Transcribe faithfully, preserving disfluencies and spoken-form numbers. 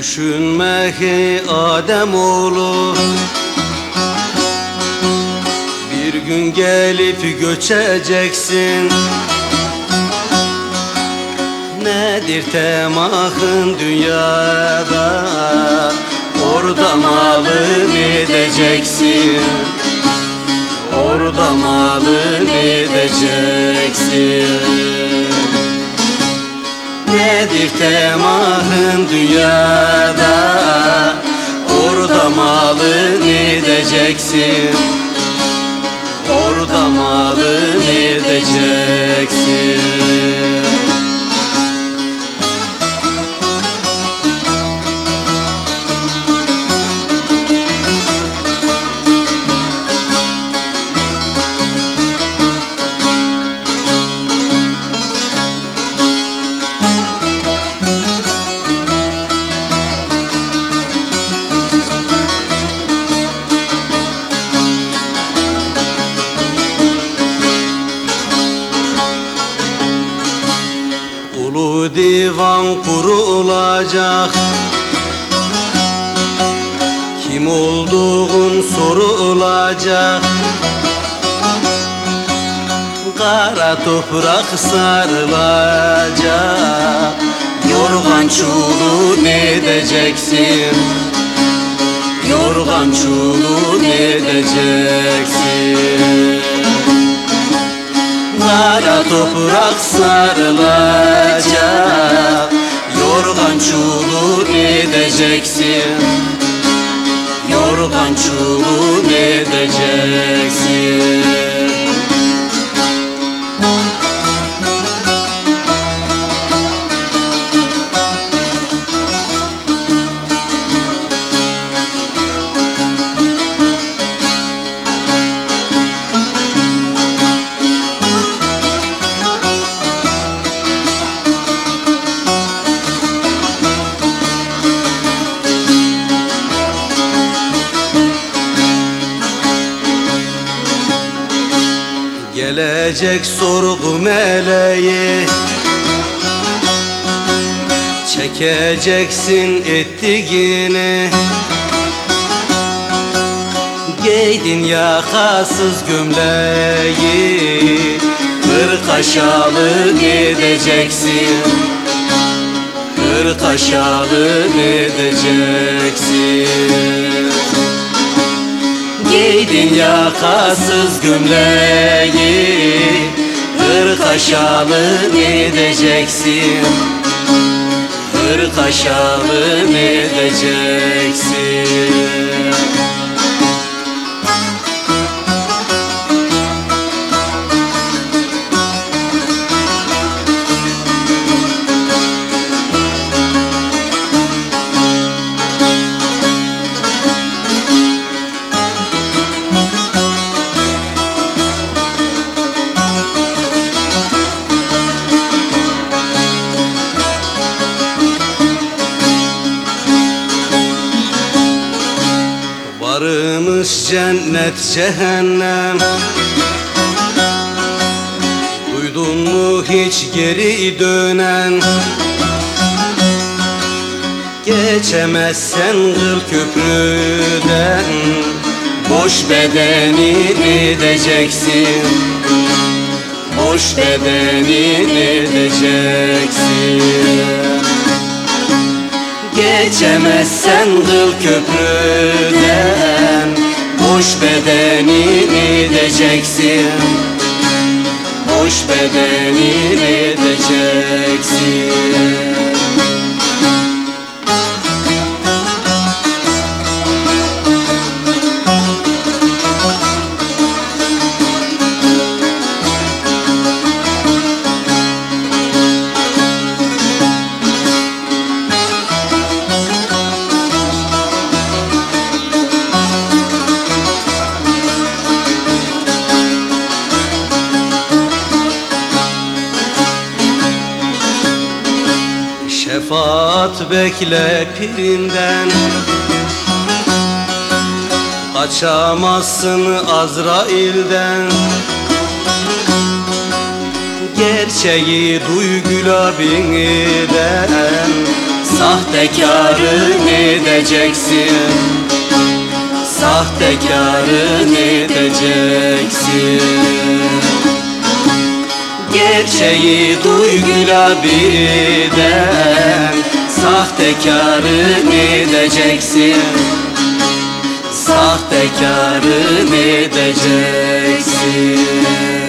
Düşünme ki Ademoğlu bir gün gelip göçeceksin. Nedir temahın dünyada, orada malın edeceksin. Orada malın edeceksin. Nedir temahın dünyada, orada malın edeceksin. Orada malın edeceksin. Ulu divan kurulacak, kim olduğun sorulacak. Kara toprak sarılacak, yorgan çulun edeceksin. Yorgan çulun edeceksin. Kara toprak sarılacak, yorgan çulun edeceksin. Yorgan çulun edeceksin. Gelecek sorgu meleği, çekeceksin ettiğini. Giydin yakasız gömleği, kırk aşağı gideceksin. Kırk aşağı gideceksin. Giydin yakasız gömleği, kırk aşağı gideceksin. Kırk aşağı gideceksin. Varmış cennet cehennem, duydun mu hiç geri dönen? Geçemezsen kıl köprüden, boş bedenini edeceksin. Boş bedenini edeceksin. Geçemezsen kıl köprüden, boş bedenini edeceksin. Boş bedenini edeceksin. Şefaat bekle pirinden, kaçamazsın Azrail'den. Gerçeği duy Gülabin'den, Sahtekarın edeceksin, sahtekarın edeceksin. Gerçeği duyguyla birden, sahtekarın edeceksin, sahtekarın edeceksin.